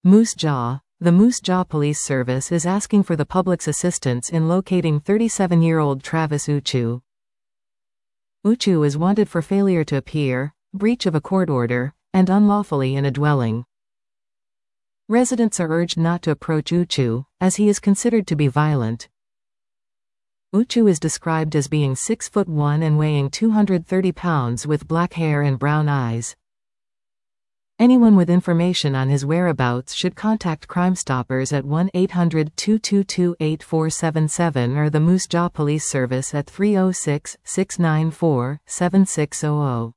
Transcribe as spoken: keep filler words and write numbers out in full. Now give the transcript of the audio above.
Moose Jaw. The Moose Jaw Police Service is asking for the public's assistance in locating thirty-seven-year-old Travis Uchu. Uchu is wanted for failure to appear, breach of a court order, and unlawfully in a dwelling. Residents are urged not to approach Uchu, as he is considered to be violent. Uchu is described as being six foot one and weighing two hundred thirty pounds with black hair and brown eyes. Anyone with information on his whereabouts should contact Crime Stoppers at one eight hundred, two two two, eight four seven seven or the Moose Jaw Police Service at three oh six, six nine four, seven six zero zero.